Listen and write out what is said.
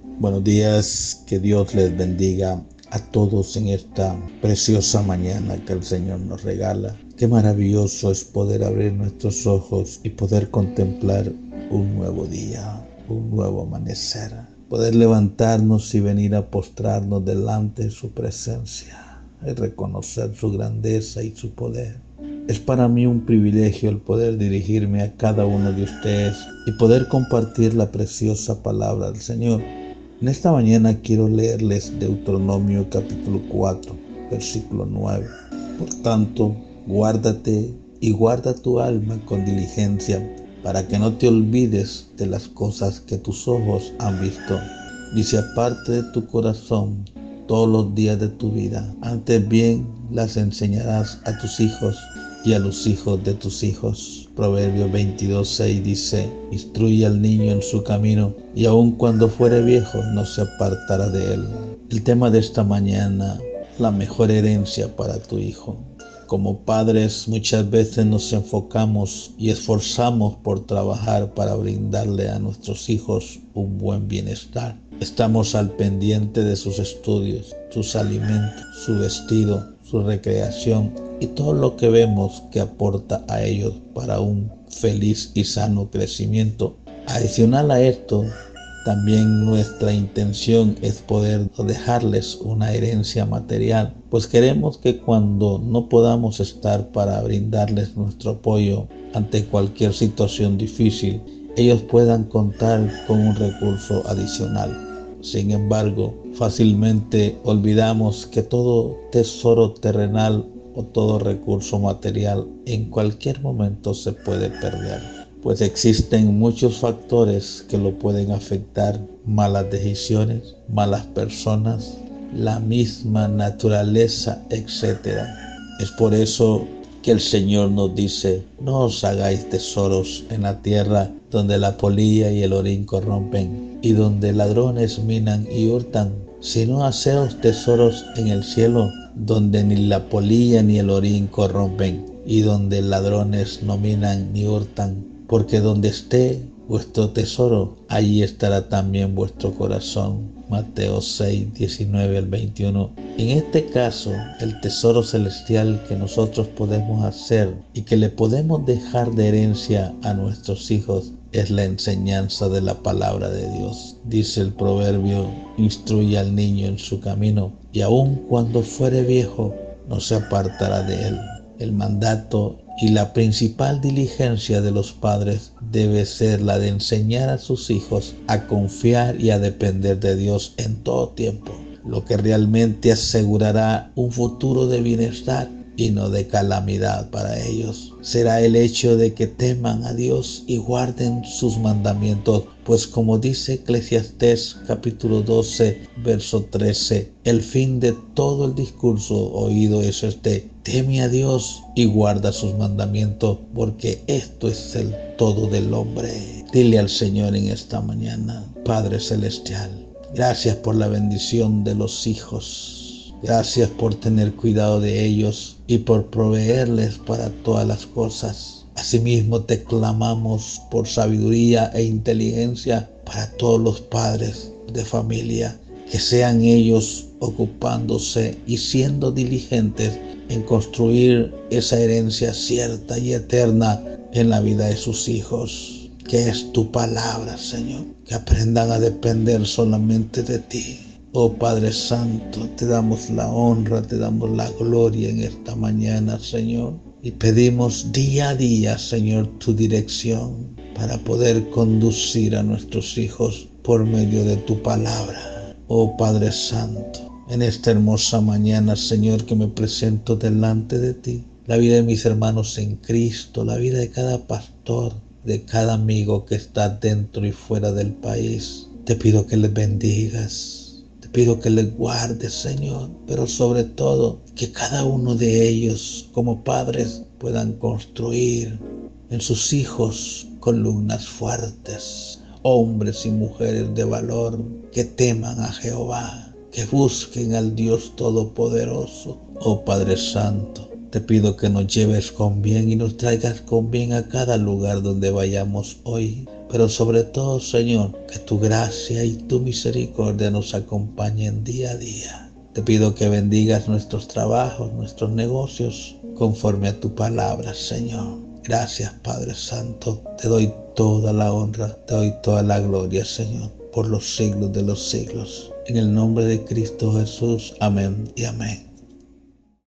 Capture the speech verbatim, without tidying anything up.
Buenos días, que Dios les bendiga a todos en esta preciosa mañana que el Señor nos regala. Qué maravilloso es poder abrir nuestros ojos y poder contemplar un nuevo día, un nuevo amanecer. Poder levantarnos y venir a postrarnos delante de su presencia y reconocer su grandeza y su poder. Es para mí un privilegio el poder dirigirme a cada uno de ustedes y poder compartir la preciosa palabra del Señor. En esta mañana quiero leerles Deuteronomio capítulo cuatro, versículo nueve. Por tanto, guárdate y guarda tu alma con diligencia, para que no te olvides de las cosas que tus ojos han visto, ni se aparte de tu corazón todos los días de tu vida. Antes bien las enseñarás a tus hijos y a los hijos de tus hijos. Proverbios veintidós, seis dice: instruye al niño en su camino, y aun cuando fuere viejo no se apartará de él. El tema de esta mañana: la mejor herencia para tu hijo. Como padres muchas veces nos enfocamos y esforzamos por trabajar para brindarle a nuestros hijos un buen bienestar. Estamos al pendiente de sus estudios, sus alimentos, su vestido, su recreación y todo lo que vemos que aporta a ellos para un feliz y sano crecimiento. Adicional a esto, también nuestra intención es poder dejarles una herencia material, pues queremos que cuando no podamos estar para brindarles nuestro apoyo ante cualquier situación difícil, ellos puedan contar con un recurso adicional. Sin embargo, fácilmente olvidamos que todo tesoro terrenal o todo recurso material en cualquier momento se puede perder, pues existen muchos factores que lo pueden afectar: malas decisiones, malas personas, la misma naturaleza, etcétera. Es por eso que el Señor nos dice: no os hagáis tesoros en la tierra, donde la polilla y el orín corrompen, y donde ladrones minan y hurtan, sino haceos tesoros en el cielo, donde ni la polilla ni el orín corrompen, y donde ladrones no minan ni hurtan, porque donde esté vuestro tesoro, allí estará también vuestro corazón. Mateo seis, diecinueve al veintiuno. En este caso, el tesoro celestial que nosotros podemos hacer y que le podemos dejar de herencia a nuestros hijos es la enseñanza de la palabra de Dios. Dice el proverbio: instruye al niño en su camino, y aun cuando fuere viejo no se apartará de él. El mandato y la principal diligencia de los padres debe ser la de enseñar a sus hijos a confiar y a depender de Dios en todo tiempo, lo que realmente asegurará un futuro de bienestar y no de calamidad para ellos. Será el hecho de que teman a Dios y guarden sus mandamientos, pues como dice Eclesiastés capítulo doce, verso trece, el fin de todo el discurso oído es este: teme a Dios y guarda sus mandamientos, porque esto es el todo del hombre. Dile al Señor en esta mañana: Padre Celestial, gracias por la bendición de los hijos. Gracias por tener cuidado de ellos y por proveerles para todas las cosas. Asimismo te clamamos por sabiduría e inteligencia para todos los padres de familia, que sean ellos ocupándose y siendo diligentes en construir esa herencia cierta y eterna en la vida de sus hijos, que es tu palabra, Señor. Que aprendan a depender solamente de ti. Oh Padre Santo, te damos la honra, te damos la gloria en esta mañana, Señor. Y pedimos día a día, Señor, tu dirección para poder conducir a nuestros hijos por medio de tu palabra. Oh Padre Santo, en esta hermosa mañana, Señor, que me presento delante de ti, la vida de mis hermanos en Cristo, la vida de cada pastor, de cada amigo que está dentro y fuera del país, te pido que les bendigas. Pido que les guardes, Señor, pero sobre todo que cada uno de ellos como padres puedan construir en sus hijos columnas fuertes, hombres y mujeres de valor que teman a Jehová, que busquen al Dios Todopoderoso. Oh Padre Santo, te pido que nos lleves con bien y nos traigas con bien a cada lugar donde vayamos hoy, pero sobre todo, Señor, que tu gracia y tu misericordia nos acompañen día a día. Te pido que bendigas nuestros trabajos, nuestros negocios, conforme a tu palabra, Señor. Gracias, Padre Santo. Te doy toda la honra, te doy toda la gloria, Señor, por los siglos de los siglos. En el nombre de Cristo Jesús. Amén y amén.